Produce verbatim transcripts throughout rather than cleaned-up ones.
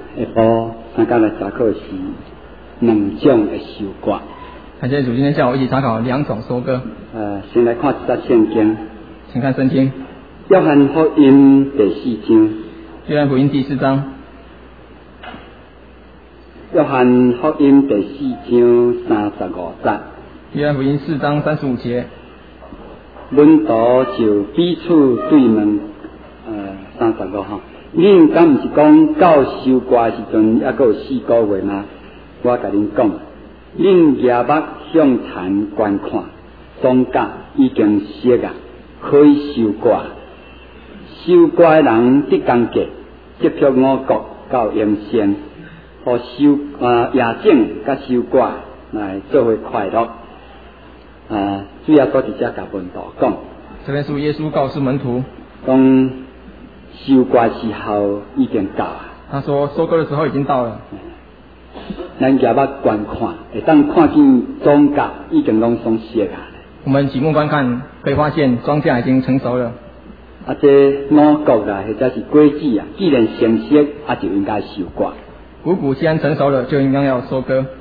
下晡参加来查考是两种的收割。 感谢主，今天下午一起查考两种收割。 呃，先来看一节圣经， 请看圣经。 约翰福音第四章。 约翰福音第四章。 约翰福音第四章三十五节。 约翰福音四章三十五节。 门徒就彼此对问，呃，三十五吼，恁敢毋是讲到收割时阵，还佫有四个月吗？我甲恁讲，恁夜目向田观看，庄稼已经熟啊，可以收割。收割的人得工价，接触五谷到阳先，互收啊野种甲收割来做伙快乐。啊，主要都直接甲门徒讲。 这边是耶稣告诉门徒， 讲收割时候已经到啊。 他说收割的时候已经到了。 咱夜目观看，会当看见庄稼已经拢松熟啊。 我们举目观看，可以发现庄稼已经成熟了。 啊，这五谷啦，或者是果子啊，既然成熟，啊就应该收割。 五谷既然成熟了，就应该要收割。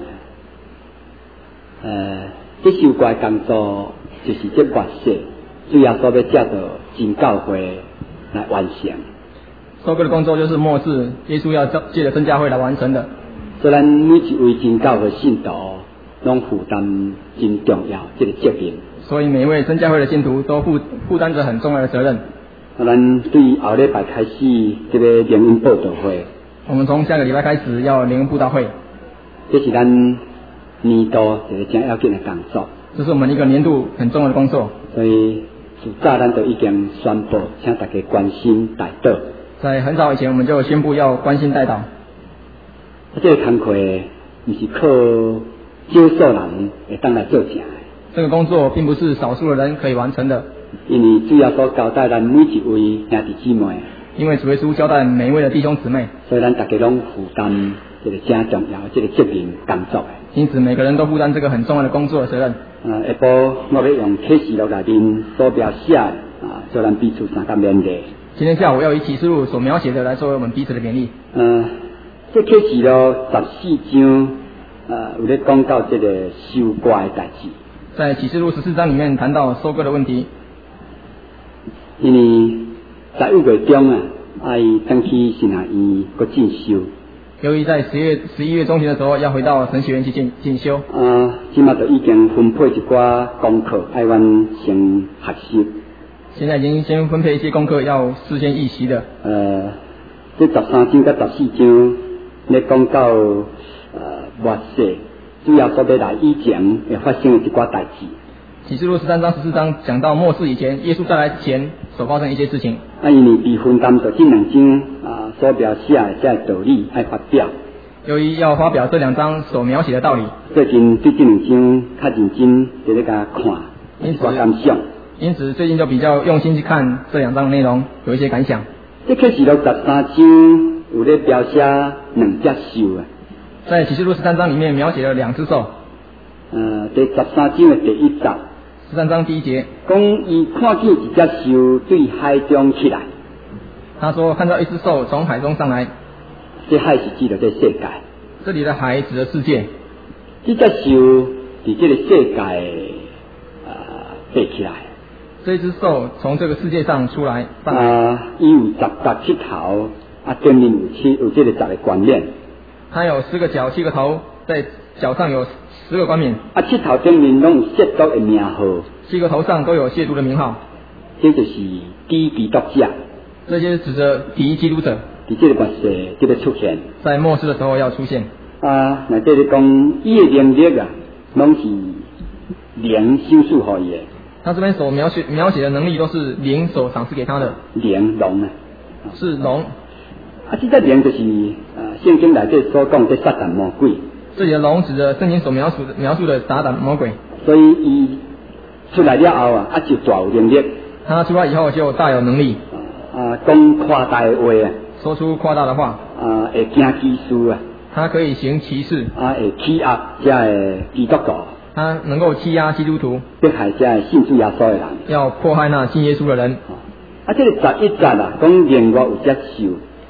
呃，这收割工作就是这末世，主要所要借到真教会来完成。 收割的工作就是末世，耶稣要借着真教会来完成的。 所以咱每一位真教会信徒，拢负担真重要这个责任。 所以每一位真教会的信徒都负负担着很重要的责任。 啊，咱对后礼拜开始这个联恩报道会， 我们从下个礼拜开始要联恩布道会， 这是咱年度一个真要紧的工作。 这是我们一个年度很重要的工作。 所以自早咱就已经宣布，请大家关心代祷。 在很早以前，我们就宣布要关心代祷。 啊，这个工课不是靠少数人会当来做成的。 这个工作并不是少数的人可以完成的， 因为主要所交代咱每一位兄弟姊妹， 因为主耶稣交代每一位的弟兄姊妹， 所以咱大家拢负担这个真重要的这个责任工作的。 因此每个人都负担这个很重要的工作的责任。 啊，下晡我要用启示录内面所描写的啊，做咱彼此相感勉励。 今天下午要以启示录所描写的来作为我们彼此的勉励。 嗯、呃，这启示录十四章，呃，有咧讲到这个收割的代志。 在启示录十四章里面谈到收割的问题。 因为十一月中啊，爱登去神学院搁进修。 由于在十月十一月中旬的时候要回到神学院去进进修。 啊，即马就已经分配一寡功课，爱阮先学习。 现在已经先分配一些功课要事先预习的。 呃，这十三章甲十四章咧讲到呃末世，主要所要来以前会发生的一寡代志。 启示录十三章十四章讲到末世以前，耶稣再来之前所发生一些事情。 啊，因为被分担着这两章啊所描写的这道理爱发表。 由于要发表这两章所描写的道理， 最近对这两章较认真在咧甲看，有寡感想。 因此最近就比较用心去看这两章的内容，有一些感想。 这启示录十三章有咧描写两只兽啊。 在启示录十三章里面描写了两只兽。 呃，第十三章的第一节。 十三章第一节， 讲伊看见一只兽对海中起来。 他说看到一只兽从海中上来。 这海是指着这世界。 这里的海指的世界。 这只兽在这个世界呃飞起来。 这只兽从这个世界上出来。 啊，伊有十十七头，啊，顶面有七有这个十个冠冕。 它有十个脚，七个头，在脚上有十个冠冕。 啊，七头顶面拢有亵渎的名号。 七个头上都有亵渎的名号。 这就是敌基督者。 这些指着敌基督者。 在这个末世就要出现。在末世的时候要出现。 啊，那这里讲伊的能力啊，拢是灵修赐予伊的。 他这边所描写描写的能力都是灵所赏赐给他的。 灵龙啊， 是龙。 啊，这只灵就是呃圣经内底所讲的撒旦魔鬼。 这里的龙指着圣经所描述的描述的撒旦魔鬼。 所以伊出来了后啊，啊就大有能力。 他出来以后就大有能力。 啊，讲夸大的话啊。 说出夸大的话。 啊，会行奇事啊。 他可以行奇事。啊， 会欺压这个基督徒。 他能够欺压基督徒， 迫害这信主耶稣的人， 要迫害那信耶稣的人。 啊，这个十一节啊，讲另外有只兽，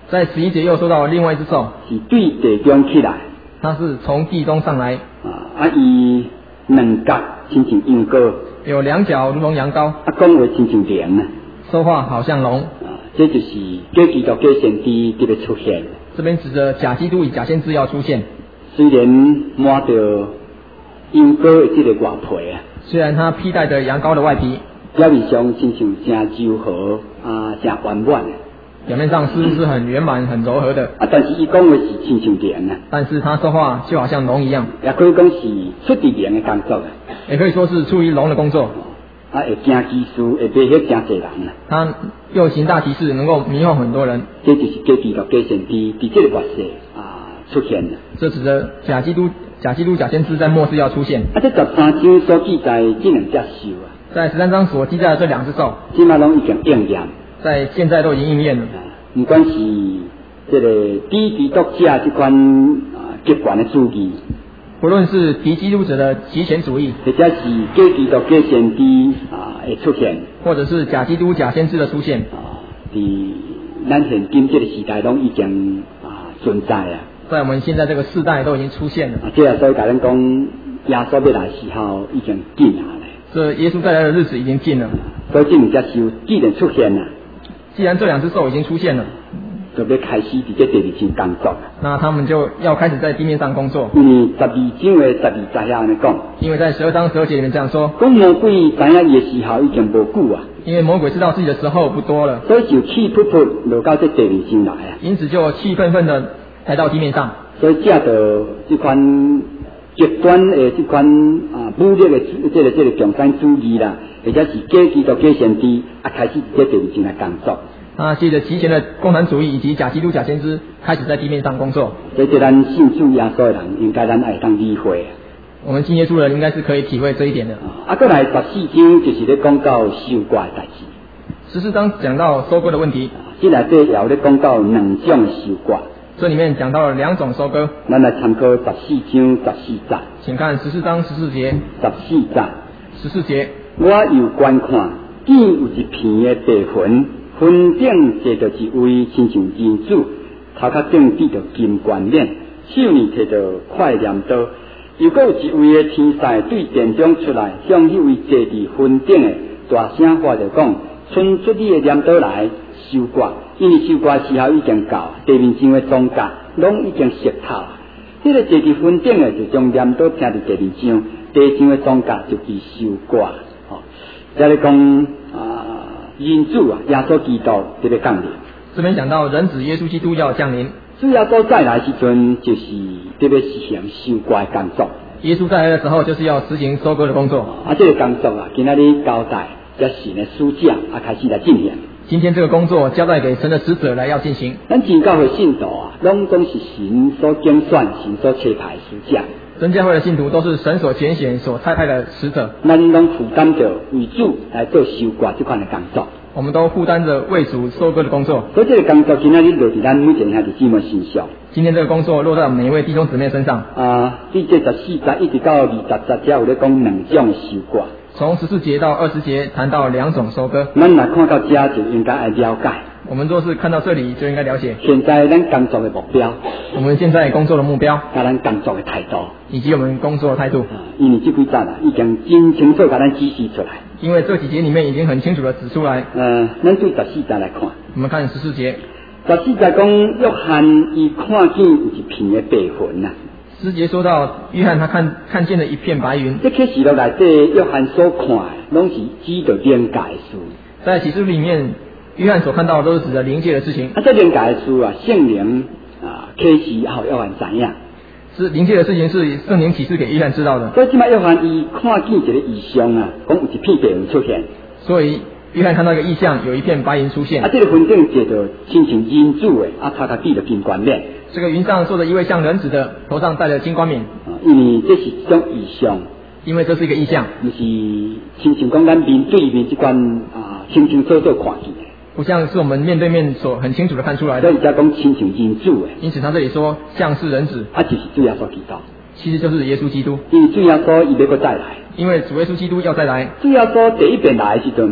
在十一节又说到另外一只兽， 是对地中起来， 它是从地中上来， 啊，啊伊两角亲像羊羔， 有两脚如同羊羔， 啊讲话亲像龙啊， 说话好像龙。 啊，这就是假基督假先知特别出现。 这边指着假基督与假先知要出现， 虽然抹着羊羔的这个外皮啊， 虽然它披戴着羊羔的外皮， 表面上亲像真柔和啊，真圆满的。 表面上似乎是很圆满、很柔和的， 啊，但是伊讲话是亲像龙啊， 但是他说话就好像龙一样， 也可以讲是出自龙的工作啊。 也可以说是出于龙的工作。 啊，会行奇事，会迷惑真侪人啊。 他又行大奇事，能够迷惑很多人。 这就是假基督假先知伫这个末世啊出现了。 这指着假基督、假基督、假先知在末世要出现。 啊，这十三章所记载这两只兽啊， 在十三章所记载的这两只兽， 即马拢已经应验。 在现在都已经应验了。 不管是这个敌基督者这款啊极端的主义， 不论是敌基督者的极权主义， 或者是假基督假先知啊的出现， 或者是假基督假先知的出现， 啊，伫咱现今这个时代拢已经啊存在啊。 在我们现在这个世代都已经出现了。 啊，这啊所以甲咱讲，耶稣要来时候已经近啊咧。 这耶稣再来的日子已经近了。 所以这两只兽既然出现了， 既然这两只兽已经出现了， 就要开始伫这第二天工作了。 那他们就要开始在地面上工作。 因为十二章的十二节遐安尼讲， 因为在十二章十二节里面这样说， 讲魔鬼知影伊的时候已经无久啊， 因为魔鬼知道自己的时候不多了， 所以就气噗噗落到这第二天来啊。 因此就气愤愤的来到地面上。 所以借着这款极端的这款啊武力的这个这个共产主义啦，或者是假基督假先知啊，开始伫这第二天来工作。 啊，借着极前的共产主义以及假基督假先知开始在地面上工作。 所以这咱信主耶稣的人，应该咱爱当理会。 我们信耶稣的人应该是可以体会这一点的。 啊，过来十四章就是咧讲到收割的代志。 十四章讲到收割的问题， 即内底也有咧讲到两种收割。 这里面讲到了两种收割。 咱来参考十四章十四节。 请看十四章十四节。 十四节。 十四节。 我又观看，见有一片的白云，云顶坐着一位亲像人子，头壳顶戴着金冠冕，手里摕着快镰刀。又搁有一位的天使对殿中出来，向迄位坐伫云顶的大声喊着讲：伸出你的镰刀来收割，因为收割时候已经到，地面上的庄稼拢已经熟透。迄、那个坐伫云顶的就将镰刀劈伫地面上，地上的庄稼就被收割。哦，再来讲啊，人子啊，耶稣基督特别降临。 这边讲到人子耶稣基督要降临。 主耶稣再来时阵，就是特别实行收割的工作。 耶稣再来的时候，就是要实行收割的工作。 啊，这个工作啊，今仔日交代，这神的使者啊，开始来进行。 今天这个工作交代给神的使者来要进行。 咱真教会信徒啊，拢总是神所拣选、神所差派的使者。 真教会的信徒都是神所拣选、所差派的使者。 咱拢负担着为主来做收割这款的工作。 我们都负担着为主收割的工作。 所以这个工作今仔日落伫咱每一个兄弟姊妹身上。 今天这个工作落在每一位弟兄姊妹身上。 啊，第这十四节一直到二十节，才有咧讲两种收割。 从十四节到二十节谈到两种收割。 咱来看到这就应该来了解。 我们若是看到这里就应该了解。 现在咱工作的目标。 我们现在工作的目标。 甲咱工作的态度。 以及我们工作的态度。 啊，因为这几节啦，已经真清楚甲咱指示出来。 因为这几节里面已经很清楚的指出来。 呃，咱对十四节来看。 我们看十四节。 十四节讲约翰伊看见有一片的白云呐。 十节说到约翰他看看见了一片白云。 这启示录内底约翰所看的，拢是指着灵界的事。 在启示录里面，约翰所看到的都是指着灵界的事情。 啊，这灵界的事啊，圣灵啊启示后约翰知影。 是灵界的事情是圣灵启示给约翰知道的。 所以即摆约翰伊看见一个异象啊，讲有一片白云出现。 所以约翰看到一个异象，有一片白云出现。 啊，这个云顶坐着亲像人子的，啊，头壳戴着金冠冕。这个云上坐着一位像人子的，头上戴着金冠冕。 啊，因为这是一种异象。 因为这是一个异象， 就是亲像讲咱面对面这款啊，清清楚楚看见的。 不像是我们面对面所很清楚的看出来的。 所以才讲亲像人子的。 因此他这里说像是人子。 啊，就是主耶稣基督。 其实就是耶稣基督。 因为主耶稣伊要再来。 因为主耶稣基督要再来。 主耶稣第一遍来的时阵。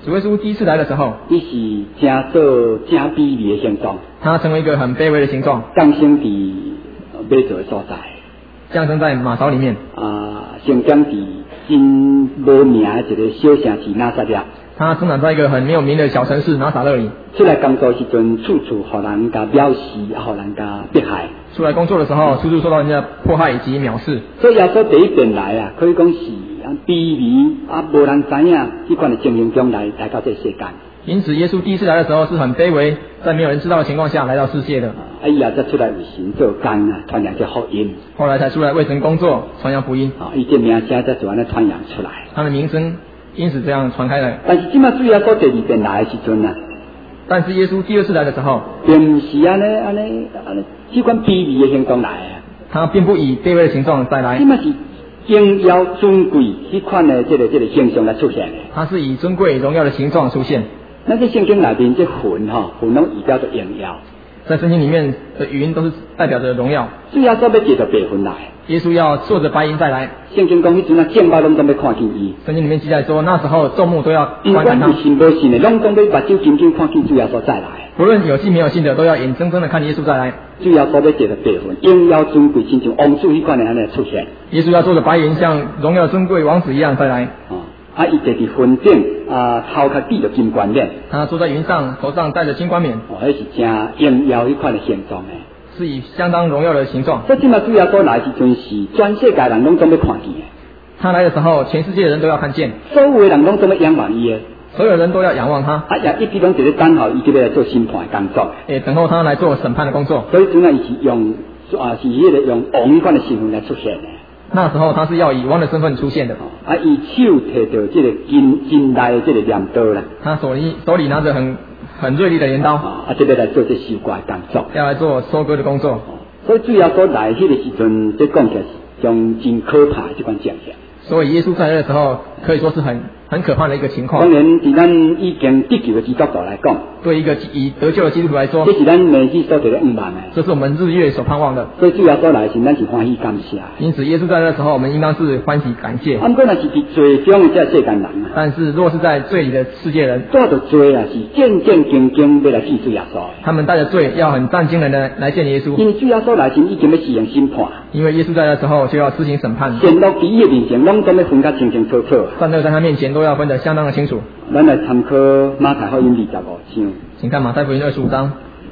主耶稣第一次来的时候， 伊是真做真卑微的形状， 他成为一个很卑微的形状， 降生伫马槽的所在， 降生在马槽里面。 啊，生长伫真无名的一个小城市拿撒勒。 他生长在一个很没有名的小城市拿撒勒里。 出来工作时阵，处处互人家藐视，啊，互人家迫害。 出来工作的时候，处处受到人家迫害以及藐视。 所以耶稣第一遍来啊，可以讲是啊卑微啊，无人知影这款的情形中来来到这个世界。 因此，耶稣第一次来的时候是很卑微，在没有人知道的情况下来到世界的。 啊，伊也才出来为神做工啊，传扬这福音。 后来才出来为神工作，传扬福音。 啊，伊这名声才就安尼传扬出来。 他的名声因此这样传开来。 但是今麦主耶稣第二遍来的时阵啊， 但是耶稣第二次来的时候， 并不是安尼安尼安尼这款卑微的形状来啊。 他并不以卑微的形状再来。 今麦是荣耀尊贵这款的这个这个形象来出现的。 他是以尊贵荣耀的形状出现。 那这圣经内面这魂哈，魂拢代表着荣耀。 在圣经里面的语音都是代表着荣耀。 主耶稣要借着白魂来。 耶稣要坐着白云再来。 圣经讲迄阵啊，众目拢都要看见伊。 圣经里面记载说，那时候众目都要观看他。 不管是信无信的，拢都要目睭紧紧看见主耶稣再来。 不论有信没有信的，都要眼睁睁的看耶稣再来。 主耶稣要借着白魂，荣耀尊贵，亲像王子迄款的安尼出现。 耶稣要坐着白云，像荣耀尊贵王子一样再来。 哦，啊，伊坐伫云顶，啊，头壳戴着金冠冕。 他坐在云上，头上戴着金冠冕。 哦，迄是真荣耀迄款的形状诶。 是以相当荣耀的形状。 所以今麦主耶稣来时阵是全世界人拢总要看见诶。 他来的时候，全世界的人都要看见。 所有的人拢总要仰望伊诶。 所有人都要仰望他。 啊，也一直拢伫咧等候伊这边来做审判的工作。 诶，等候他来做审判的工作。 所以阵啊，伊是用啊是迄个用王迄款的身份来出现诶。 那时候他是要以王的身份出现的。 啊，伊手摕着这个金金来的这个镰刀啦。 他手里手里拿着很很锐利的镰刀。 啊，这边来做这收割的工作。 要来做收割的工作。 所以主耶稣来迄个时阵，这讲起来是将真可怕的这款景象。 所以耶稣在来的时候，可以说是很很可怕的一个情况。 当然，对咱已经得救的基督徒来讲， 对一个以得救的基督徒来说， 这是咱每日所得的愿望的。 这是我们日月所盼望的。 所以主耶稣来时，咱是欢喜感谢。 因此，耶稣在来的时候，我们应当是欢喜感谢。 啊，不过若是伫罪中的这世间人啊， 但是若是在罪里的世界人， 做着罪啊，是战战兢兢要来见主耶稣。 他们带着罪，要很战兢的来来见耶稣。 因为主耶稣来时已经要施行审判。 因为耶稣在来的时候就要施行审判。 善恶伫伊的面前，拢都要分得清清楚楚。 善恶在他面前都要分得相当的清楚。 咱来参考马太福音二十五章。 请看马太福音二十五章。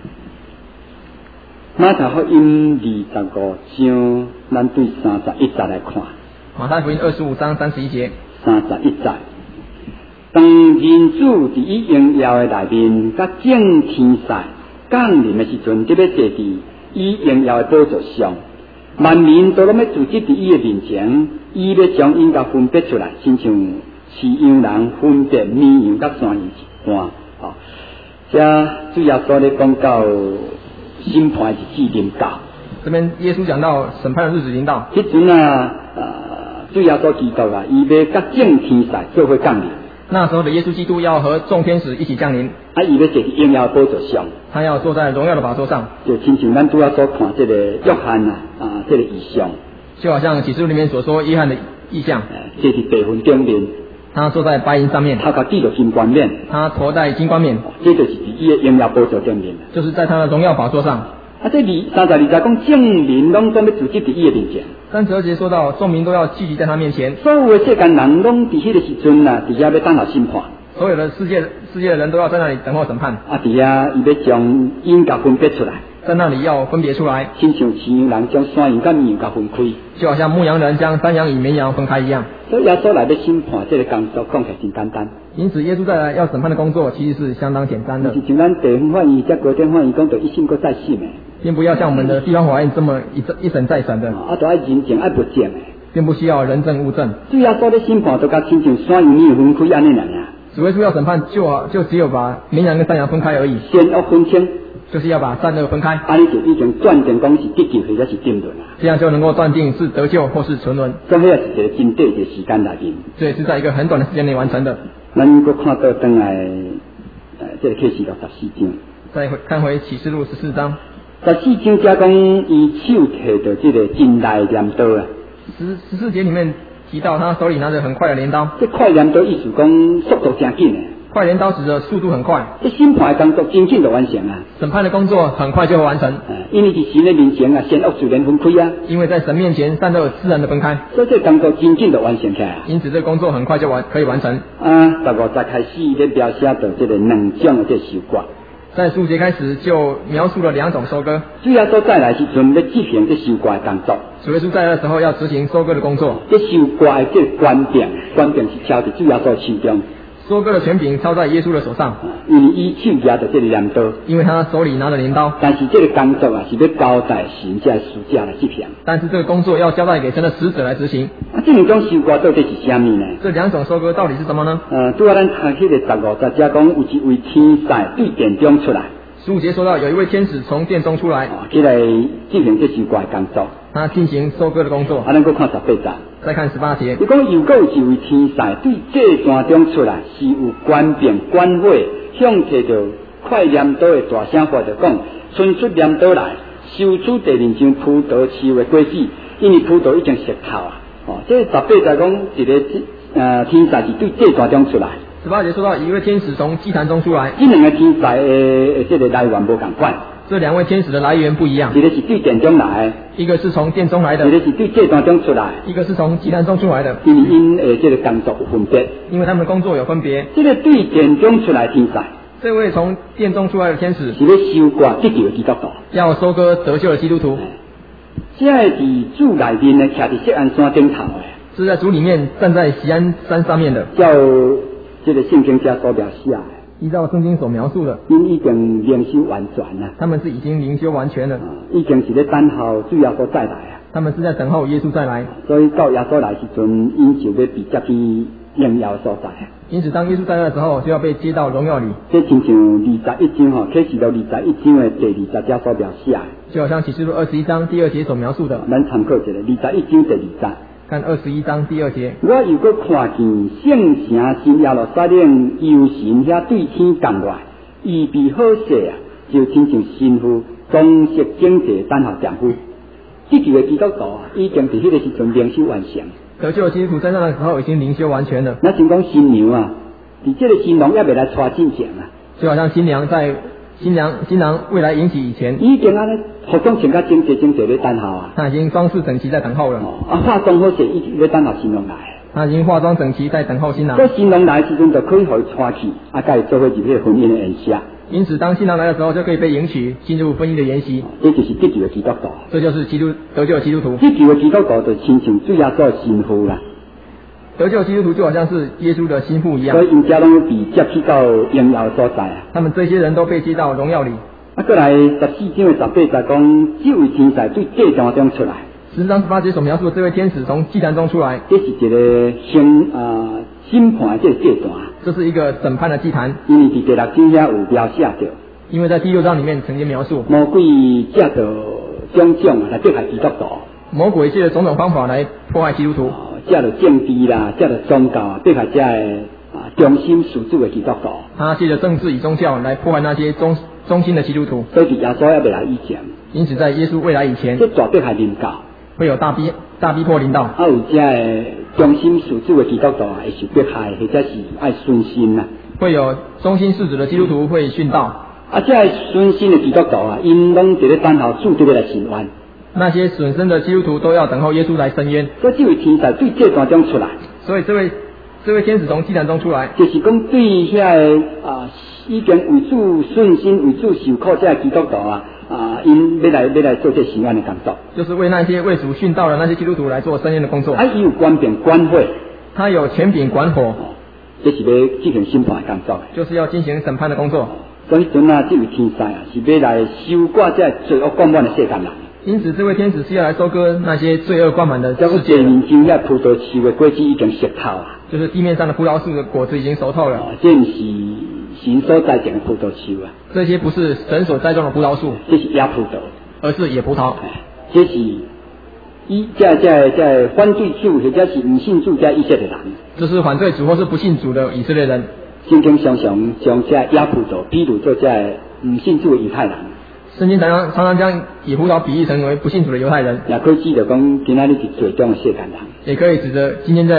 马太福音二十五章，咱对三十一节来看。 马太福音二十五章三十一节。 三十一节。当人子伫伊荣耀的内面，甲正天使降临的时阵，就要坐伫伊荣耀的宝座上，万民都拢要聚集伫伊的面前，伊要将因甲分别出来，亲像饲羊人分别绵羊甲山羊一般。哦，这主耶稣咧讲到审判日子临到。 这边耶稣讲到审判的日子临到。 迄阵啊，呃，主耶稣基督啊，伊要甲正天使做伙降临。 那时候的耶稣基督要和众天使一起降临。 啊，伊要坐伫荣耀宝座上。 他要坐在荣耀的宝座上。 就亲像咱拄仔所看这个约翰啊，啊，这个异象。就好像启示录里面所说约翰的异象。 坐伫白云顶面。 他坐在白云上面。 他甲戴着金冠冕。 他头戴金冠冕。 这就是伫伊的荣耀宝座顶面。 就是在他的荣耀宝座上。 啊，这二三十二节讲证明拢都要聚集伫伊的面前。 三十二节说到众民都要聚集在他面前。 所有的世间人拢伫迄个时阵啊，伫遐要等候审判。 所有的世界世界的人都要在那里等候审判。 啊，伫遐伊要将因甲分别出来。 在那里要分别出来。 亲像饲羊人将山羊甲绵羊甲分开。就好像牧羊人将山羊与绵羊分开一样。 所以耶稣来要审判这个工作，讲起来真简单。 因此，耶稣再来要审判的工作其实是相当简单的。 是像咱地方法院、这高等法院讲到一审搁再审的。 并不要像我们的地方法院这么一一审再审的。 啊，都要人证爱物证的。 并不需要人证物证。 主耶稣咧审判都甲亲像山羊绵羊分开安尼尔。 主耶稣要审判就好，就只有把绵羊跟山羊分开而已。 善恶分清。 就是要把善恶分开。 安尼就已经断定讲是得救或者是沉沦啊。 这样就能够断定是得救或是沉沦。 这也是一个真短的时间内面。 这也是在一个很短的时间内完成的。 咱搁看到等来，呃，这个启示录十四章。 再看回启示录十四章。 十四章加讲伊手摕着这个真大的镰刀啊。 十十四节里面提到他手里拿着很快的镰刀。 这快镰刀意思讲速度真紧的。 快镰刀指的速度很快， 这审判的工作真紧就完成啊！ 审判的工作很快就会完成。 啊，因为伫神的面前啊，善恶自然分开啊， 因为在神面前善恶自然的分开， 所以这工作真紧就完成起来啊。 因此这个工作很快就完可以完成。 啊，十五节开始咧描写到这个两种的这收割。 在十五节开始就描述了两种收割。 主要所再来时阵要执行这收割的工作。 主耶稣在的时候要执行收割的工作。 这收割的这官柄，官柄是敲伫主要所手中。 收割的权柄操在耶稣的手上， 因为伊手拿着这个镰刀， 因为他手里拿着镰刀。 但是这个工作啊，是要交代神这使者来执行。 但是这个工作要交代给神的使者来执行。 啊，这两种收割到底是什么呢？ 这两种收割到底是什么呢？ 呃，拄啊，咱读迄个十五节只讲有一位天使对殿中出来。 十五节说到有一位天使从殿中出来， 哦，起来进行这收割的工作。 他进行收割的工作。 啊，咱搁看十八节。 再看十八节， 你讲又搁有一位天使对这段中出来，是有官柄官位，向摕着快镰刀的大声发着讲，伸出镰刀来，收取第二张葡萄树的果子，因为葡萄已经熟透啊。哦，这十八节讲一个呃天使是对这段中出来。 十八节说到一位天使从祭坛中出来， 这两个天使的这个来源无同款。 这两位天使的来源不一样， 一个是对殿中来， 一个是从殿中来的， 一个是对这段中出来， 一个是从祭坛中出来的。 因为因诶这个工作有分别， 因为他们的工作有分别。 这个对殿中出来的天使， 这位从殿中出来的天使是要收割得救的基督徒， 要收割得救的基督徒。 这是伫主内面呢，徛伫锡安山顶头诶， 是在主里面站在锡安山上面的， 照这个圣经家所描写的。 依照圣经所描述的， 因已经灵修完全了， 他们是已经灵修完全了， 已经是咧等候主耶稣再来啊。 他们是在等候耶稣再来， 所以到耶稣来时阵，因就要被接去荣耀所在。 因此，当耶稣再来的时候，就要被接到荣耀里。 这亲像二十一章吼，启示录二十一章的第二十节所描写的， 就好像启示录二十一章第二节所描述的。 咱参考一下，二十一章第二节。 看二十一章第二节， 我又搁看见圣城新耶路撒冷游神遐对天降落，预备好势啊，就亲像新妇装饰整齐等候丈夫。这几个基督徒啊，已经伫迄个时阵灵修完成。 得救的基督徒在那个时候已经灵修完全了。 那像讲新娘啊，伫这个新郎也未来娶进前啊， 就好像新娘在新娘新郎未来迎娶以前， 已经安尼服装穿甲整齐整齐咧等候啊。 他已经装饰整齐在等候了。 哦，啊，化妆好势，已经咧等候新郎来。 他已经化妆整齐在等候新郎。 这新郎来的时阵，就可以互伊娶去，啊，甲伊做伙入迄个婚姻的宴席。 因此，当新郎来的时候，就可以被迎娶，进入婚姻的筵席。 这就是得救的基督徒。 这就是基督得救的基督徒。 得救的基督徒就亲像主耶稣的新妇啦。 得救的基督徒就好像是耶稣的心腹一样。 所以因家拢被接去到荣耀所在啊。 他们这些人都被接到荣耀里。 啊，过来十四章的十八节讲，这位天使对祭坛中出来。 十四章十八节所描述的这位天使从祭坛中出来， 这是一个审啊审判的这个祭坛。 这是一个审判的祭坛。 因为伫第六章遐有描写着。 因为在第六章里面曾经描述， 魔鬼借着种种来迫害基督徒。 魔鬼借着种种方法来迫害基督徒。 借着政治啦，借着宗教啊，迫害这啊忠心属主的基督徒。 他借着政治与宗教来迫害那些忠忠心的基督徒。 所以耶稣还未来以前， 因此在耶稣未来以前， 这大迫害临到， 会有大逼大逼迫临到。 啊，有这忠心属主的基督徒啊，会受迫害，或者是爱顺心呐。 会有忠心事主的基督徒会殉道。 啊，这顺心的基督徒啊，因拢伫咧等候主对要来伸冤。 那些损身的基督徒都要等候耶稣来伸冤。 所以这位天使对这段中出来。 所以这位这位天使从祭坛中出来， 就是讲对遐个啊已经为主顺心、为主受苦这基督徒啊啊，因要来要来做这伸冤的工作。 就是为那些为主殉道的那些基督徒来做伸冤的工作。 啊，伊有官柄官会， 他有权柄管火， 这是要进行审判的工作。 就是要进行审判的工作。 所以阵啊，这位天使啊，是要来收割这罪恶灌满的世间人。 因此，这位天使是要来收割那些罪恶灌满的世界。 地面上遐葡萄树的果子已经熟透啊， 就是地面上的葡萄树的果子已经熟透了。 哦，这不是神所栽种的葡萄树啊， 这些不是神所栽种的葡萄树， 这是野葡萄， 而是野葡萄。 这是以这这这反对主或者是不信主这以色列人。 这是反对主或是不信主的以色列人。 圣经常常将这野葡萄比如做这不信主的犹太人。 圣经常常常常将野葡萄比喻成为不信主的犹太人， 也可以指着讲今仔日是最终的世间人， 也可以指着今天在世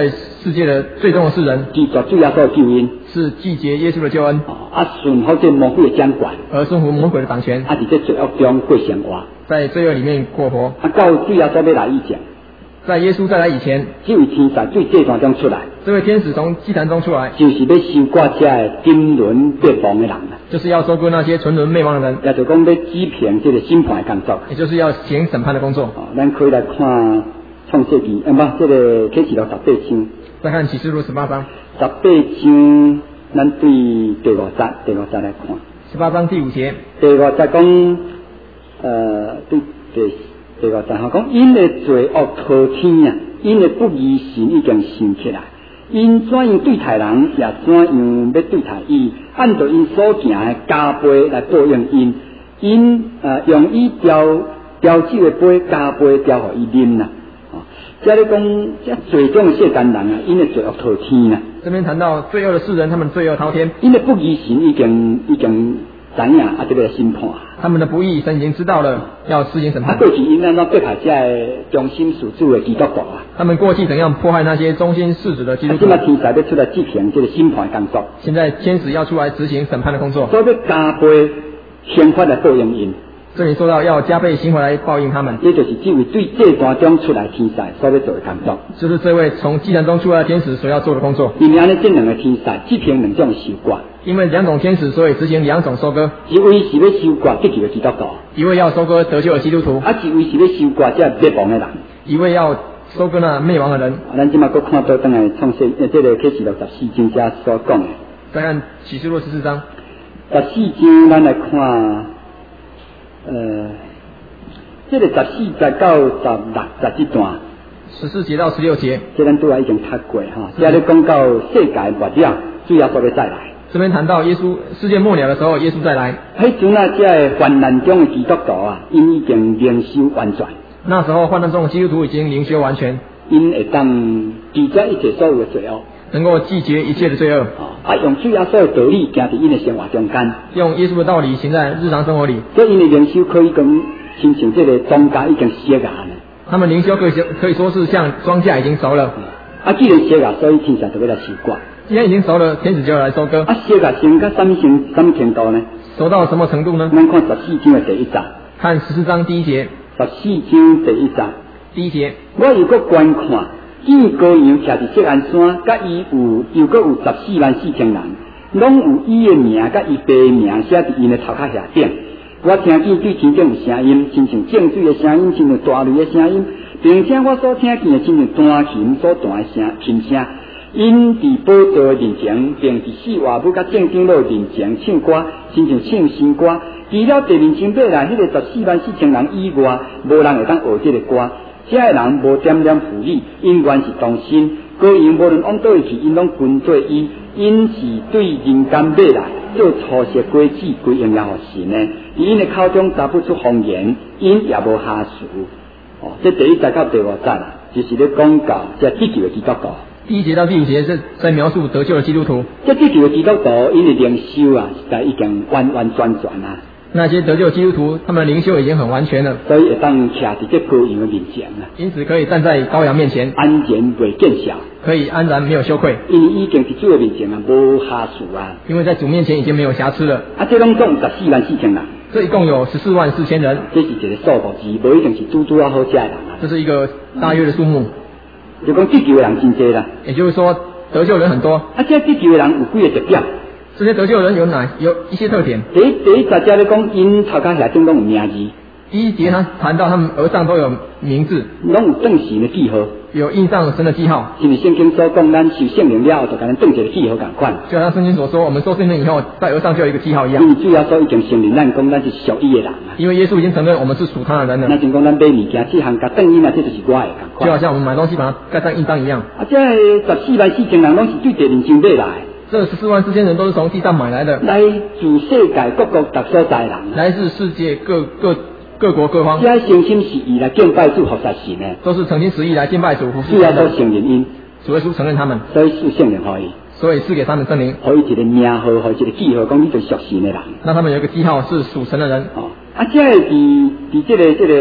世界的最终的世人， 记住主耶稣的救恩， 是季节耶稣的救恩， 啊，顺服这魔鬼的掌管， 而顺服魔鬼的掌权， 啊，伫这罪恶中过生活， 在罪恶里面过活。 啊，到主耶稣要来以前， 在耶稣再来以前， 这位天使对祭坛中出来， 这位天使从祭坛中出来， 就是要收割这个金轮灭亡的人啦， 就是要收割那些沉沦灭亡的人， 也就讲要指平这个审判的工作， 也就是要行审判的工作。 哦，咱可以来看创世纪，啊不，这个启示录十八章。 再看启示录十八章， 十八章，咱对第五节，第五节来看。 十八章第五节， 第五节讲，呃，对第第五节吼讲，因的罪恶滔天啊，因的不义神已经升起来，因怎样对待人，也怎样要对待伊，按照因所行的加倍来报应因，因呃用伊调调酒的杯加倍调互伊啉啦。即係講，即係罪中嘅世間人啊，因為罪惡滔天啊。 這邊談到罪惡的世人，他們罪惡滔天， 因為不義神已經已經知影啊，這個審判。 他們的不義神已經知道了，要施行審判。 啊，過去因安怎迫害即係忠心事主嘅基督徒啊？ 他們過去怎樣迫害那些忠心事主的基督徒？ 啊，現在天使要出來執行這個審判工作。 現在天使要出來執行審判的工作， 所以要加倍刑罰來報應因。 這裡說到要加倍刑罰來報應他們， 這就是這位對祭壇中出來天使所要做的工作。 就是這位從祭壇中出來的天使所要做的工作。 因為安尼這兩個天使執行兩種收割。 因為兩種天使，所以執行兩種收割。 一位是要收割得救的基督徒， 一位要收割得救的基督徒， 啊，一位是要收割這滅亡的人。 一位要收割那滅亡的人。 啊，咱即馬閣看到當來創世，誒，這個啟示錄十四章遮所講的。 再看啟示錄十四章， 十四章咱來看，呃，這個十四節到十六節這段。 十四節到十六節， 這咱拄仔已經讀過哈。即係咧講到世界末了，主耶穌要再來。 這邊談到耶穌世界末了的時候，耶穌再來。 喺陣啊，即係患難中嘅基督徒啊，因已經靈修完全。 那時候患難中的基督徒已經靈修完全， 因會當拒絕一切所有嘅罪惡， 能夠拒絕一切的罪惡。 啊，用主耶穌嘅道理行喺因嘅生活中間， 用耶穌的道理行在日常生活裡。 所以因嘅靈修可以講，親像這個莊稼已經熟啊呢。 他們靈修可以可以說是像莊稼已經熟了。 啊，既然熟啊，所以天使就要來收割。 既然已經熟了，天使就要來收割。 啊，熟啊，成到什麼程什麼程度呢？ 熟到什麼程度呢？ 咱看十四章嘅第一節。 看十四章第一節。 十四章第一節。 第一節。 我如果觀看，見羔羊徛佇錫安山，甲伊有又閣有十四萬四千人，攏有伊嘅名甲伊爸嘅名寫佇因嘅頭殼下頂。我聽見對天頂有聲音，親像靜水嘅聲音，親像大雷嘅聲音，並且我所聽見嘅親像彈琴所彈嘅聲琴聲。因佇寶座嘅面前，並佇四活物甲正經佬面前唱歌，親像唱新歌。除了地面前尾來迄個十四萬四千人以外，無人會當學這個歌。這個人無點點附理，因原是童身。羔羊無論往倒去，因攏跟做伊。因是對人間尾來做初世果子歸榮耀互神呢。因的口中答不出謊言，因也無下詞。哦，這第一節到第五節啦，就是咧講到這得救的基督徒。 第一節到第五節是在描述得救的基督徒。 這得救的基督徒，因的靈修啊，實在已經完完全全啊。 那些得救的基督徒，他們的靈修已經很完全了， 所以會當徛喺這羔羊的面前啊。 因此可以站在羔羊面前， 安然袂見笑， 可以安然沒有羞愧， 因為已經喺主的面前啊，無瑕疵啊。 因為在主面前已經沒有瑕疵了。 啊，這攏總十四萬四千人。 這一共有十四萬四千人。 這是一個數目字，無一定是拄拄啊好食的人啊。 這是一個大約的數目。 就講得救的人真多啦。 也就是說得救人很多。 啊，這得救的人有幾個特點？ 這些得救人有哪有一些特點？ 第一第一節咧講，因頭殼下頂攏有名字。 第一節他談到他們額上都有名字， 攏有正神的記號， 有印上神的記號。 是咪聖經所講，咱受聖靈了後，就甲咱登一個記號共款？ 就好像聖經所說，我們受聖靈以後，在額上就有一個記號一樣。 因為主耶穌已經承認咱講，咱是屬伊的人啊。 因為耶穌已經承認我們是屬他的人了。 那就講咱買物件，這項甲登印啊，這就是我的共款。 就好像我們買東西把它蓋上印章一樣。 啊，這十四萬四千人攏是對地面前買來。 這十四萬四千人都是從地上買來的， 來自世界各國各所在人， 來自世界各各各國各方。 這誠心實意來敬拜主、服侍神的， 都是誠心實意來敬拜主、服侍神的。 主耶穌承認因， 主耶穌承認他們， 所以賜聖靈給伊， 所以賜給他們聖靈， 給伊一個名號，給伊一個記號，講你就是屬神的人。 讓他們有一個記號是屬神的人。 哦，啊，這係佇佇這個這個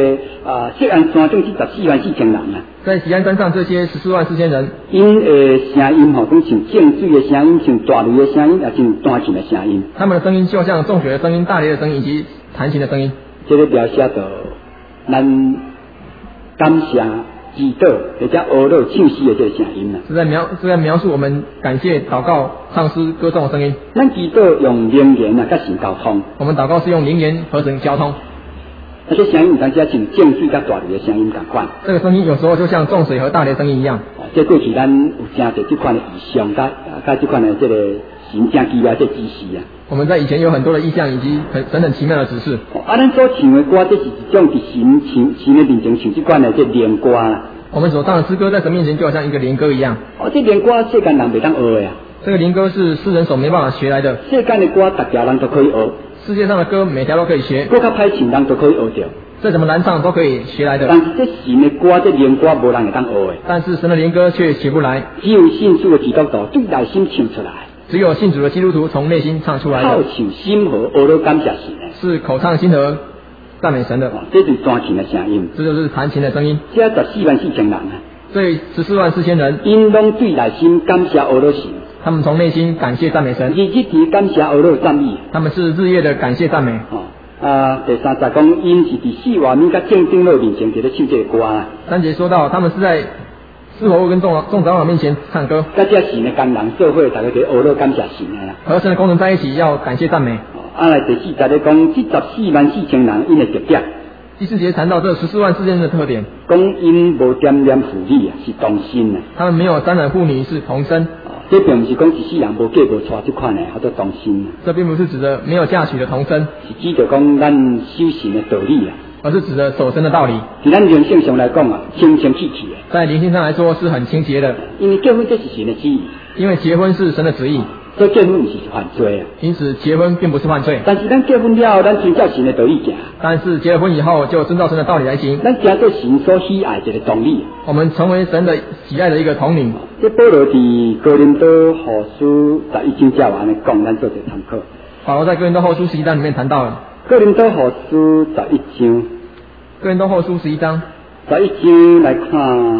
啊，锡安山中这十四万四千人啊。 在锡安山上，这些十四万四千人， 因诶声音吼，讲像静水的声音，像大雷的声音，也像弹琴的声音。 他们的声音就像众水的声音、大雷的声音以及弹琴的声音。 这个描写到咱感谢祈祷或者学乐唱诗的这个声音啦。 是在描是在描述我们感谢、祷告、唱诗、歌颂的声音。 咱祈祷用灵言啊，甲神交通。 我们祷告是用灵言和神交通。 那些声音有当时像静水甲大雷的声音同款。 这个声音有时候就像重水和大雷的声音一样。 这过去咱有真侪这款的异象，甲甲这款的这个神真奇妙这指示啊。 我们在以前有很多的意象以及很等等奇妙的指示。 啊，咱所唱的歌，这是一种伫神唱神的面前唱这款的这连歌啦。 我们所唱的诗歌在神面前就好像一个连歌一样。 哦，这连歌世间人袂当学的啊。 这个连歌是世人所没办法学来的。 世间的歌，大家人都可以学。 世界上的歌每条都可以学。 歌较歹唱，人都可以学到。 再怎么难唱都可以学来的。 但是这神的歌，这连歌无人会当学的。 但是神的连歌却学不来。 只有信主的基督徒对内心唱出来。 只有信主的基督徒从内心唱出来的。 靠唱心和学了感谢神的。 是口唱心和赞美神的。 这就是弹琴的声音。 这就是弹琴的声音。 这十四万四千人啊。 这十四万四千人， 因拢对内心感谢学了神。 他们从内心感谢赞美神。 日日地感谢学了赞美。 他们是日夜的感谢赞美。 哦。啊，第三节讲，因是伫四外面甲正长老面前伫咧唱这个歌啊。 三节说到，他们是在四活物跟众众长老面前唱歌。 甲这神的工人社会，大家伫学了感谢神的啦。 和神的工人在一起，要感谢赞美。 啊，来第四节咧讲，这十四万四千人因的特点。 第四节谈到这十四万四千人的特点。 讲因无沾染妇女啊，是同心啊。 他们没有沾染妇女，是同生。 这并不是讲一世人无嫁无娶这款的，叫做同心。 这并不是指着没有嫁娶的同生， 是指着讲咱修行的道理啊， 而是指着守身的道理。 在咱人性上来讲啊，清清气气的。 在灵性上来说是很清洁的， 因为结婚这是神的旨意， 因为结婚是神的旨意， 所以结婚不是犯罪啊。 因此结婚并不是犯罪。 但是咱结婚了，咱遵照神的道理行。 但是结了婚以后，就遵照神的道理来行。 咱行做神所喜爱一个同理。 我们成为神的喜爱的一个统领。 这保罗伫哥林多后书十一章才有安尼讲，咱做者参考。 保罗在哥林多后书十一章里面谈到了。 哥林多后书十一章。 哥林多后书十一章。 十一章来看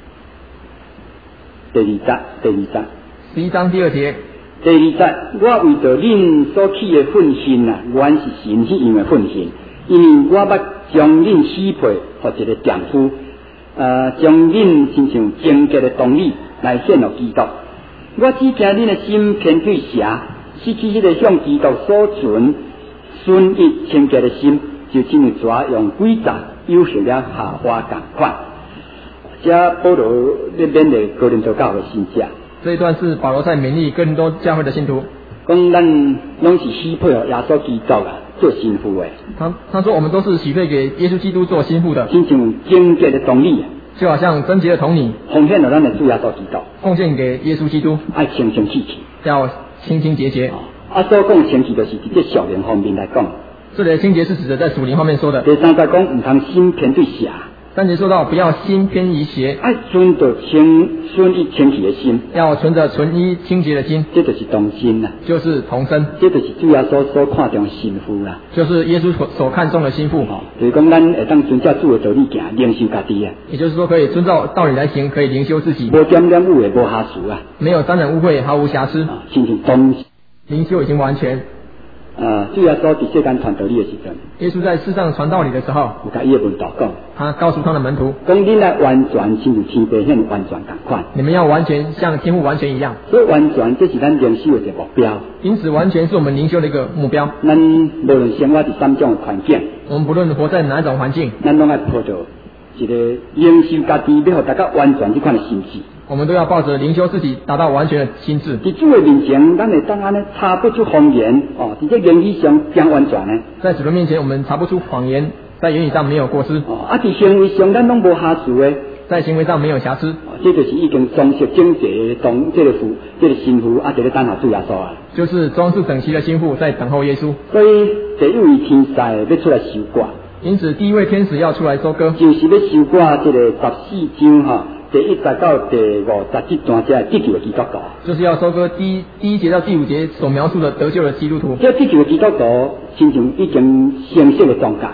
第二节，第二节。 十一章第二节。 第二节，我为着恁所起的愤恨啊，原是神去用的愤恨，因为我捌将恁许配给一个丈夫，呃，将恁亲像贞洁的道理来献予基督。我只惊恁的心偏对邪，失去迄个向基督所存顺义清洁的心，就真有抓用诡诈诱惑了下花共款。这保罗咧勉励哥林多教会信者。 这一段是保罗在勉励哥林多教会的信徒， 讲咱拢是许配哦耶稣基督啊，做心腹的。 他他说我们都是许配给耶稣基督做心腹的， 亲像贞洁的道理， 就好像贞洁的统领， 奉献了咱的主耶稣基督， 奉献给耶稣基督， 爱清清气气， 要清清洁洁。 啊，所讲清气就是伫这属灵方面来讲。 这里的清洁是指的在属灵方面说的。 第三节讲唔通心偏对邪。 三节说到不要心偏移邪， 爱存着清顺意清洁的心， 要存着纯一清洁的心， 这就是同心啦， 就是同生， 这就是主耶稣所看重的心腹啦， 就是耶稣所所看重的心腹。 哦，就是讲咱会当遵照主的道理行，灵修家己啊。 也就是说，可以遵照道理来行，可以灵修自己， 无沾染污秽，无瑕疵啊， 没有沾染污秽，毫无瑕疵， 亲像同灵修已经完全。 呃，主耶稣伫世间传道理的时阵， 耶稣在世上传道理的时候， 有甲伊的门徒讲， 他告诉他的门徒， 讲恁来完全，亲像天父显完全同款。 你们要完全像天父完全一样。 所以完全，这是咱灵修的一个目标。 因此，完全是我们灵修的一个目标。 咱无论生活伫三种环境， 我们不论活在哪一种环境， 咱拢爱抱着一个灵修家己，要互大家完全这款的心智。 我们都要抱着灵修自己，达到完全的心智。 在主的面前，咱会当安尼查不出谎言哦，在这言语上讲完全呢。 在主的面前，我们查不出谎言，在言语上没有过失。 哦，啊，在行为上咱拢无瑕疵的， 在行为上没有瑕疵。 哦，这就是已经装饰整洁的当这个父，这个心腹啊，这个等候主耶稣啊。就是装饰整齐的心腹在等候耶稣。 所以第一位天使要出来收割。 因此，第一位天使要出来收割， 就是要收割这个十四章哈。第一节到第五十这段才得救的基督徒， 就是要收割第一第一节到第五节所描述的得救的基督徒。 这得救的基督徒，亲像已经成熟的庄稼。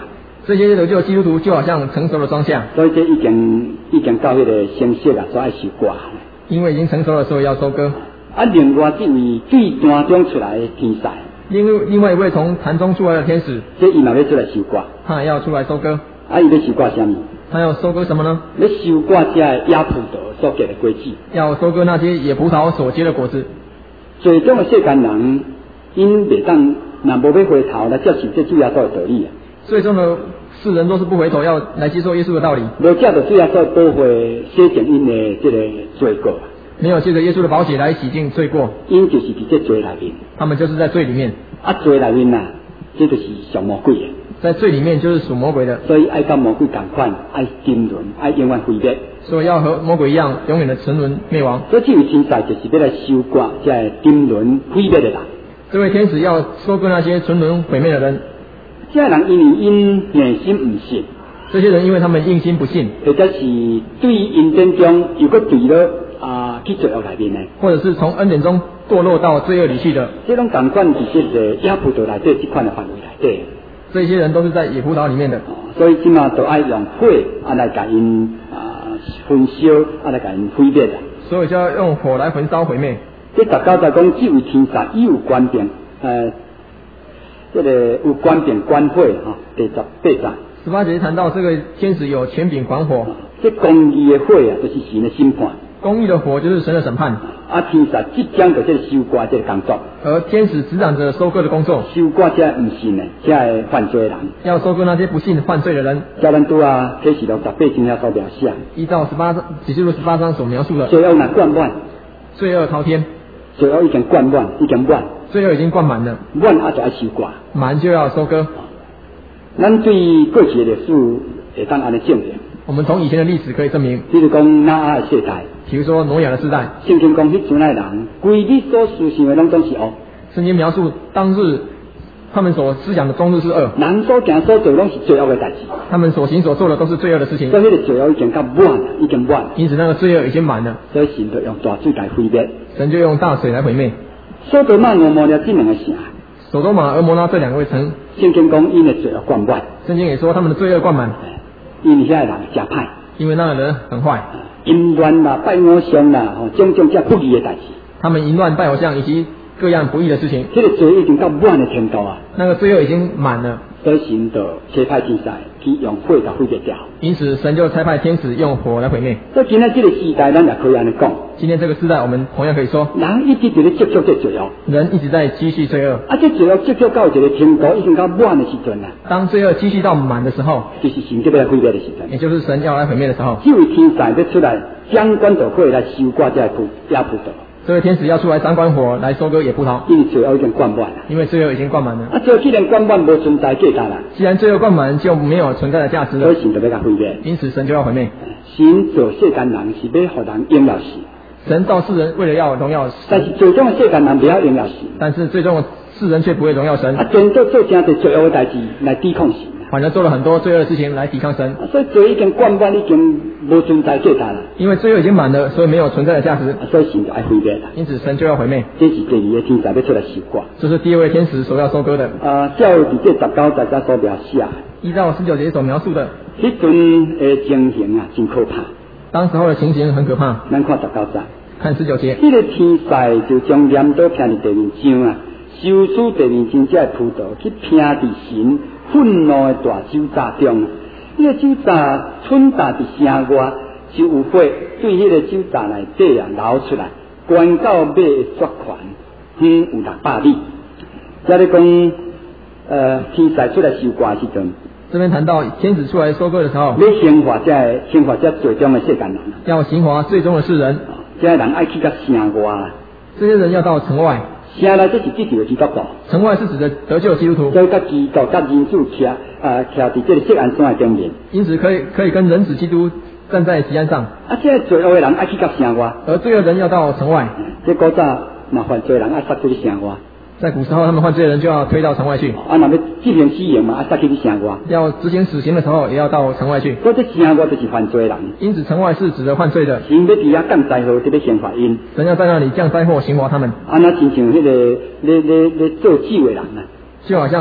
这些得救基督徒就好像成熟的庄稼， 所以这已经已经到迄个成熟啊，所以爱收割。 因为已经成熟了，所以要收割。 啊，另外这位最坛中出来的天使， 另另外一位从坛中出来的天使， 这伊嘛要出来收割， 他也要出来收割。 啊，伊要收割什么？ 他要收割什么呢？ 要收割这野葡萄所结的果子， 要收割那些野葡萄所结的果子。 最终的世间人，因袂当若无要回头来接受这主要所的道理啊。 最终的世人都是不回头，要来接受耶稣的道理。 无借着主要所保护洗净因的这个罪过， 没有借着耶稣的宝血来洗净罪过， 因就是伫这罪里面。 他们就是在罪里面。 啊，罪里面呐，这就是属魔鬼的。 在罪里面就是属魔鬼的， 所以爱跟魔鬼同款，爱沉沦，爱永远毁灭。 所以要和魔鬼一样，永远的沉沦灭亡。 所以这位天使就是要来收割这沉沦毁灭的人。 这位天使要收割那些沉沦毁灭的人。 这些人因为因硬心唔信， 这些人因为他们硬心不信， 或者是对因典中又搁坠了啊去罪恶里面呢， 或者是从恩典中堕落到罪恶里去的， 这种同款伫这个野葡萄内底这款的范围内底。 这些人都是在野葡萄里面的， 所以今嘛都爱用火啊来甲因啊焚烧，啊来甲因毁灭的。 所以就要用火来焚烧毁灭。 这十九在讲这位天使伊有官兵，呃，这个有官兵官火哈，第十八章。 十八节谈到这个天使有权柄管火， 这公义的火啊，就是神的审判。 公义的火就是神的审判。 啊，天使即将在这个收割这个工作， 而天使执掌着收割的工作， 收割这唔信的，这个犯罪的人， 要收割那些不信犯罪的人。 叫咱拄啊，启示录十八章遐所描写， 依照十八章启示录十八章所描述的， 罪恶若灌满， 罪恶滔天， 罪恶已经灌满，已经满， 罪恶已经灌满了， 满啊就要收割， 满就要收割。 咱对过去的历史会当安尼证明。 我们从以前的历史可以证明， 比如讲挪亚的世代， 比如说挪亚的世代， 圣经讲迄阵的人，规日所思想的拢总是恶。 圣经描述当日他们所思想的终日是恶， 人所行所做拢是罪恶的代志， 他们所行所做的都是罪恶的事情， 所以迄个罪恶已经到满了，已经满了， 因此那个罪恶已经满了， 所以神就用大水来毁灭， 神就用大水来毁灭。 所多玛俄摩了这两个城， 所多玛、俄摩拉这两位城， 圣经讲因的罪恶灌满， 圣经也说他们的罪恶灌满， 因遐人真歹， 因为那个人很坏， 淫乱啦、拜偶像啦，吼，种种这不义的代志， 他们淫乱、拜偶像以及各样不义的事情， 这个罪已经到满的程度啊， 那个罪恶已经满了， 所以神就差派天使去用火甲毁灭掉。 因此神就差派天使用火来毁灭。 所以今仔这个时代，咱也可以安尼讲， 今天这个时代，我们同样可以说， 人一直在咧接触这罪恶， 人一直在积蓄罪恶， 啊，这罪恶接触到一个程度，已经到满的时阵啦。 当罪恶积蓄到满的时候， 就是神要来毁灭的时阵， 也就是神要来毁灭的时候， 这位天使要出来掌管着火来收割这葡野葡萄。 这位天使要出来掌管火来收割野葡萄， 因为罪恶已经灌满了， 因为罪恶已经灌满了。 啊，罪恶既然灌满，无存在价值啦。 既然罪恶灌满，就没有存在的价值了， 所以神就要甲毁灭。 因此神就要毁灭。 神做世间人是要互人荣耀神， 神造世人为了要荣耀但是神， 最终的世间人不要荣耀神， 但是最终的世人却不会荣耀神， 啊，真做做正侪罪恶的代志来抵抗神。 反而做了很多罪恶的事情来抵抗神。 啊，所以罪已经灌满，已经无存在价值啦。 因为罪恶已经满了，所以没有存在的价值， 啊，所以神就爱毁灭啦。 因此神就要毁灭。 这是第二个天使要出来收割。 这是第二位天使所要收割的。 啊，照伫这十九节才所描写， 依照十九节所描述的， 迄阵的情形啊，真可怕。 当时候的情形很可怕。 咱看十九节， 看十九节， 这个天使就将镰刀劈伫地面上啊，收取地面上这葡萄去劈伫神愤怒的大酒闸中。迄、那个酒闸蠢大伫城外，就有火对迄个酒闸内底啊流出来，关到尾的血泉，远有六百里。再咧讲，呃，天使出来收割的时阵， 这边谈到天使出来收割的时候， 要生活这生活这最终的世间人， 要刑罚最终的世人， 这人爱去到城外， 这些人要到城外。 城内这是指着基督徒， 城外是指的得救的基督徒， 所以甲基督甲人子徛啊徛伫这个锡安山的中面。 因此可以可以跟人子基督站在锡安上。 啊，这罪恶的人爱去到城外， 而罪恶人要到城外。 这古早嘛犯罪人爱杀出去城外。 在古时候，他们犯罪的人就要推到城外去。 啊，那要执行死刑嘛，啊，杀去去城外。 要执行死刑的时候，也要到城外去。 所以这城外就是犯罪人。 因此，城外是指的犯罪的。 神要伫遐降灾祸，特别刑罚因。 神要在那里降灾祸，刑罚他们。 啊，那亲像迄、那个咧咧咧做酒的人啊， 就好像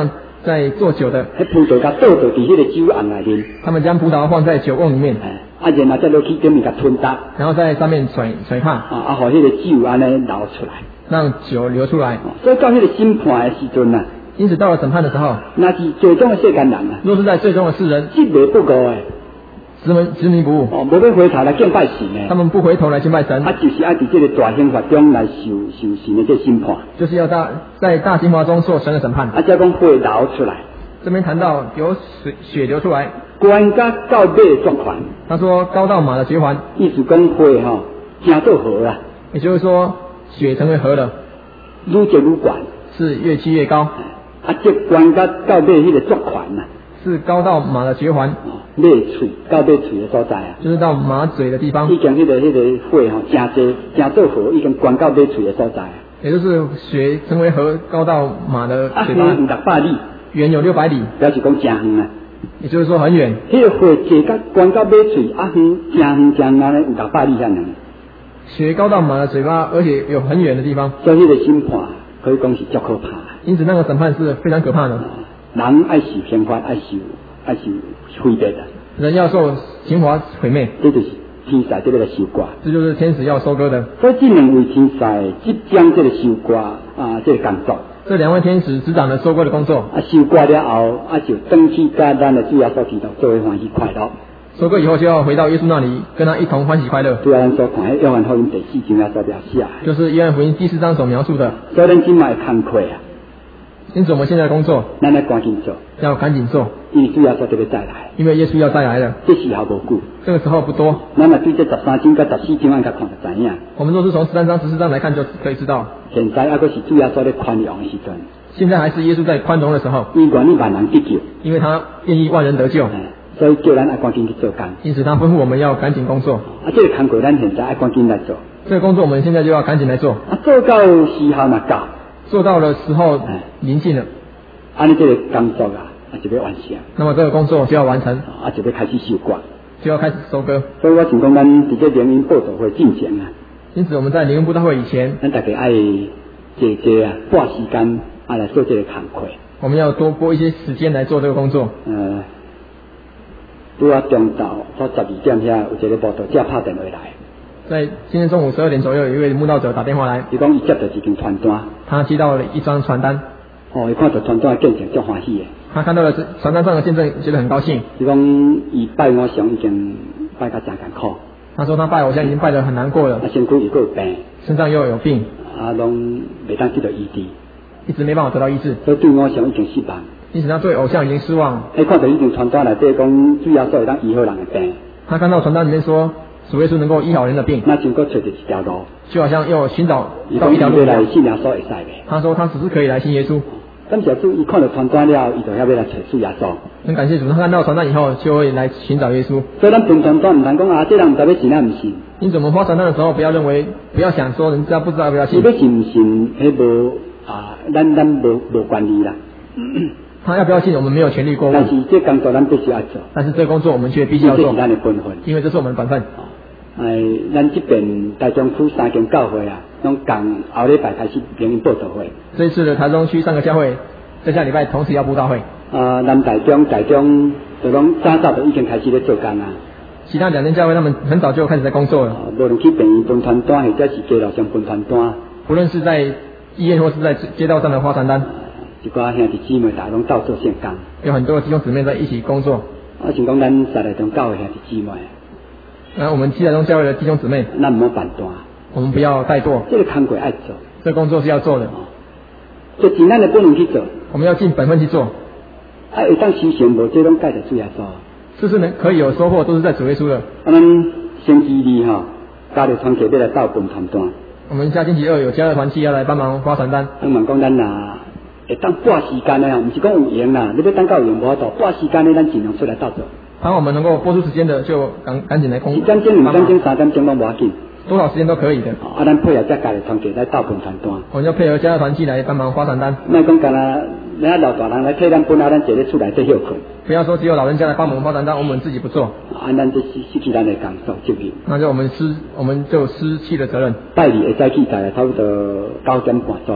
在做酒的， 迄葡萄甲倒倒伫迄个酒甕内面， 他们将葡萄放在酒瓮里面， 哎，啊然后再落去顶面甲吞搭， 然后在上面甩甩帕， 啊啊，互迄个酒安尼流出来， 让酒流出来。 所以到迄个审判的时阵啊， 因此到了审判的时候， 那是最终的世间人啊， 若是在最终的世人执迷不悟的， 执迷执迷不悟， 哦，无要回头来敬拜神的， 他们不回头来敬拜神， 啊，就是爱伫这个大刑罚中来受受神的这审判， 就是要大在大刑罚中受神的审判。 啊，再讲血流出来， 这边谈到有水血流出来， 关甲到尾的状况， 他说高到马的绝环， 意思讲血吼，成做河啦， 也就是说血成为河了， 愈积愈悬， 是越积越高， 啊，这关甲到尾迄个足环呐， 是高到马的绝环， 尾喙到尾喙的所在啊， 就是到马嘴的地方， 已经迄个迄个血吼，真济真做河，已经关到尾喙的所在啊， 也就是血成为河，高到马的啊， 嘴巴， 远有六百里， 远有六百里， 表示讲真远啊。 也就是说很远。 迄个血摕甲关到尾喙，啊远真远真远咧，有六百里遐尔。 血高到马的嘴巴，而且有很远的地方， 所以迄个审判可以讲是足可怕的。 因此那个审判是非常可怕的。 人爱受刑罚，爱受爱受毁灭的， 人要受刑罚毁灭， 这就是天使这个来收割。 这就是天使要收割的。 所以这两位天使即将这个收割啊，这个工作。 这两位天使执掌了收割的工作。 啊，收割了后，啊就登去甲咱的主耶稣基督作为欢喜快乐。 收割以后就要回到耶稣那里，跟他一同欢喜快乐。 主要咱所看的约翰福音第四章所描写的， 就是约翰福音第四章所描述的。 所以咱今卖工课啊， 因此我们现在的工作， 咱要赶紧做， 要赶紧做， 因为主耶稣就要再来， 因为耶稣要再来了。 这时候无久， 这个时候不多。 咱嘛对这十三章甲十四章按甲看就知影。 我们若是从十三章、十四章来看，就可以知道， 现在还阁是主耶稣咧宽容的时阵， 现在还是耶稣在宽容的时候， 伊愿意万人得救， 因为他愿意万人得救， 所以叫咱爱赶紧去做工。 因此他吩咐我们要赶紧工作。 啊，这个工作咱现在爱赶紧来做。 这个工作我们现在就要赶紧来做。 啊，做到时候嘛到， 做到了时候临近了， 安尼这个工作啊，啊就要完成。 那么这个工作就要完成， 啊就要开始收割， 就要开始收割。 所以我想讲，咱伫这联营报道会进前啊， 因此我们在联营布道会以前， 咱大家爱坐坐啊，拨时间啊来做这个工课。 我们要多拨一些时间来做这个工作。 呃，拄啊中昼到十二点遐有一个报道者拍电话来， 在今天中午十二点左右，有一位慕道者打电话来， 伊讲伊接到一张传单， 他接到了一张传单， 哦，伊看到传单的见证足欢喜的。 他看到了传单上的见证，觉得很高兴。 伊讲伊拜偶像已经拜到真艰苦， 他说他拜偶像已经拜得很难过了， 啊身躯又有病， 身上又有病， 啊拢袂当得到医治， 一直没办法得到医治， 所以对偶像已经失望。 因此他对偶像已经失望。 伊看到迄张传单内底讲主要所会当医好人的病， 他看到传单里面说主耶稣能够医好人的病， 那就搁找着一条路， 就好像要寻找伊讲伊到一条路一样来。信耶稣会使的。 他说他只是可以来信耶稣。 感谢主，伊看到传单了，伊就遐要来找主耶稣。 很感谢主，他看到传单以后就会来寻找耶稣。 所以咱分传单唔通讲啊，这人唔知要信啊唔信。 因此我们发传单的时候，不要认为，不要想说人家不知道要不要信。 你要信唔信，迄无啊，咱咱无无管理啦。 他要不要信，我们没有权利过问。 但是这工作咱必须要做， 但是这个工作我们却必须要做这是，咱的本分。 因为这是我们的本分。 哎，咱这边大中区三间教会啊，拢共后礼拜开始联营报道会。 这一次的台中区三个教会，在下礼拜同时要布道会。 啊，南大中、大中就拢早早就已经开始咧做工啊。 其他两间教会他们很早就开始在工作了， 啊，无论去便宜分传单，或者是街道上分传单， 不论是在医院或是在街道上的发传单， 一寡兄弟姊妹大家拢斗做圣工。 有很多弟兄姊妹在一起工作。 我想讲，咱十来中教会兄弟姊妹， 那我们七台中教会的弟兄姊妹， 咱唔好办单， 我们不要怠惰， 这个工作爱做， 这个工作是要做的， 就尽咱的本能去做。 我们要尽本分去做。 啊，会当修行无，这拢盖着主耶稣。 是不是能可以有收获，都是在主耶稣的。 啊，咱星期二吼，家里团契要来斗分传单。 我们下星期二有加热团契要来帮忙发传单。 咱问讲咱若会当拨时间的啊，毋是讲有闲啦，你要等到有闲无法度，拨时间的咱尽量出来斗做。 当我们能够播出时间的，就赶赶紧来工一点钟、两点钟、三点钟拢无要紧。 多少时间都可以的。 啊，咱配合这家里团契来斗分传单。 我们要配合加热团契来帮忙发传单。 莫讲干那，人家老大人来替咱分啊，咱坐咧厝内底休困。 不要说只有老人家来帮我们发传单，我们自己不做， 啊，咱就失失去咱的工作责任。 那就我们失我们就失去了责任。 拜二会早起在差不多九点半左右。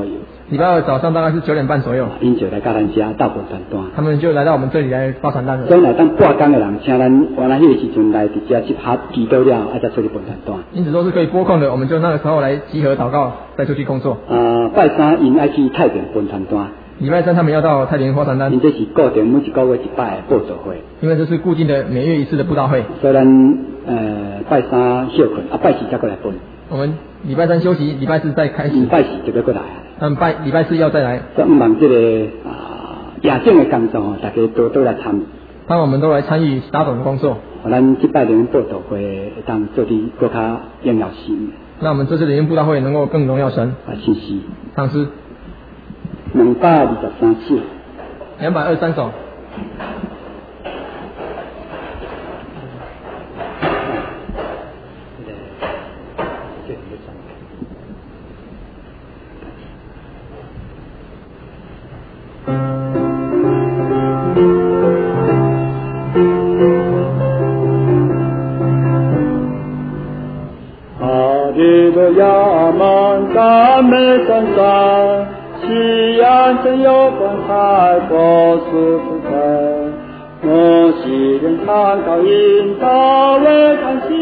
礼拜二早上大概是九点半左右， 因就来甲咱遮斗分传单。 他们就来到我们这里来发传单了。 所以来当半工的人，请咱原来迄个时阵来伫遮集合祈祷了，啊再出去分传单。 因此都是可以拨空的，我们就那个时候来集合祷告，再出去工作。 啊，拜三因爱去太平分传单。 礼拜三他们要到太平发传单， 因这是固定每一个月一摆的报道会， 因为这是固定的每月一次的布道会。 所以咱呃拜三休困，啊拜四才过来分。 我们礼拜三休息，礼拜四再开始。 礼拜四就要过来啊。 他们拜礼拜四要再来。 所以望这个啊亚政的工作吼，大家多多来参与。 当我们都来参与打总的工作， 咱这摆灵报道会会当做啲更加荣耀神。 那我们这次灵布道会能够更荣耀神。 啊，谢谢。 唱诗。 两百二十三次。 两百二十三首。 亚曼赞美神山，西安真有光海波苏福山，我西人参考引导为看齐，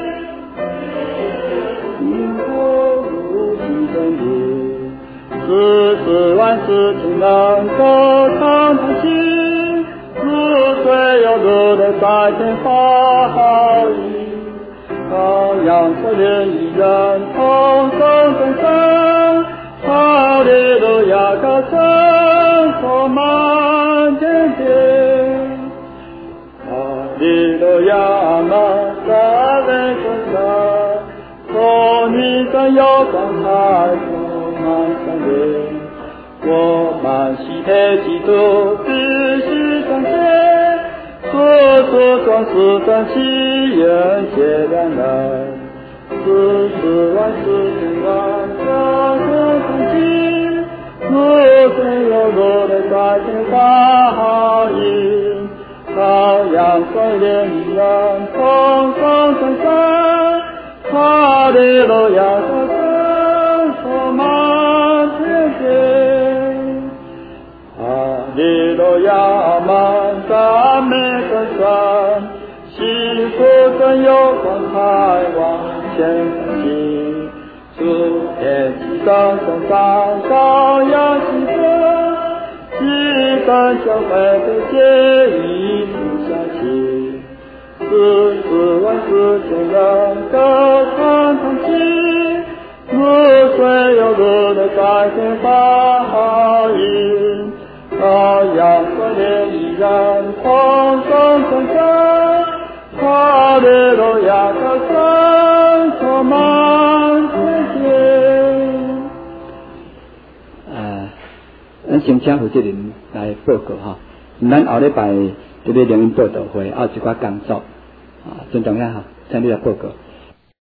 因果如其真理，四十万事情能够看得清，如水有路的在天发好意。羔羊所连一人同声声声，哈利路亚歌声充满天地，哈利路亚满赞美声声，从你真有光彩充满生命，我们喜配基督必须彰显。所所装饰在其人皆两人，四十万四千万家和同心，若真有落的在天发好音，羔羊率领一人同声声声，哈利路亚歌声充满天地，哈利路亚满赞美神山，幸福真有光彩往前行，主天地上上上羔羊喜乐，几番教会的结义不下去，四十万四千人歌唱同齐，如水有路的在天发好音，羔羊所连一人同声声声，哈利路亚歌声充满天地。呃，咱先请负责人来报告哈。咱后礼拜这个灵恩报道会还有一寡工作啊，真重要哈，请你来报告。